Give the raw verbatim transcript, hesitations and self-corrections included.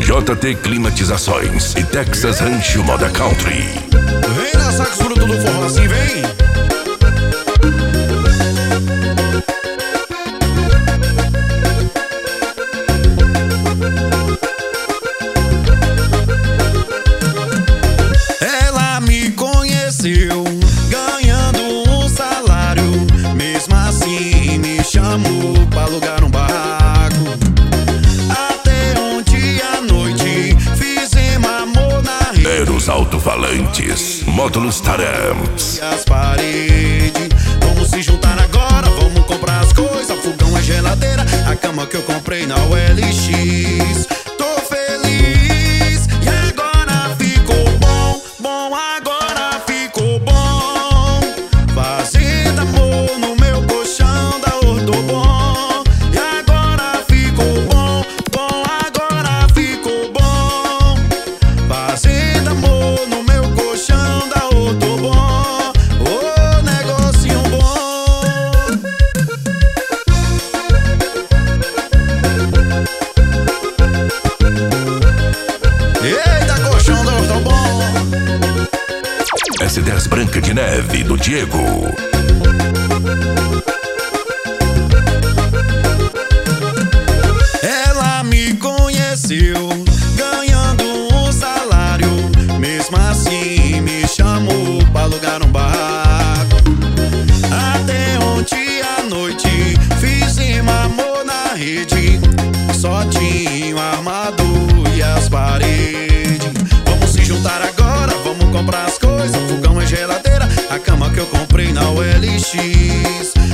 J T Climatizações e Texas Rancho Moda Country. Vem na Sacos Fruto do Forró, assim vem. Ela me conheceu ganhando um salário, mesmo assim me chamou pra alugar um barraco. Até ontem à noite fizemos amor na rede. Eros alto-falantes, módulos Taramps. E as paredes, vamos se juntar agora, vamos comprar as coisas. Fogão, a geladeira, a cama que eu comprei na U L X. Tô feliz e agora ficou bom, bom, agora ficou bom. Fazendo amor no meu colchão da Ortobon. E agora ficou bom, bom, agora ficou bom. Fazendo amor no meu colchão da Ortobon. Ô, negocinho bom. Eita, colchão da Ortobon. S dez Branca de Neve, do Diego. Ela me conheceu ganhando um salário, mesmo assim me chamou pra alugar um barraco. Até ontem à noite fizemos amor na rede. Só tinha o armador e as paredes. Vamos se juntar agora, vamos comprar as coisas. Fogão, a geladeira, a cama que eu comprei na U L X.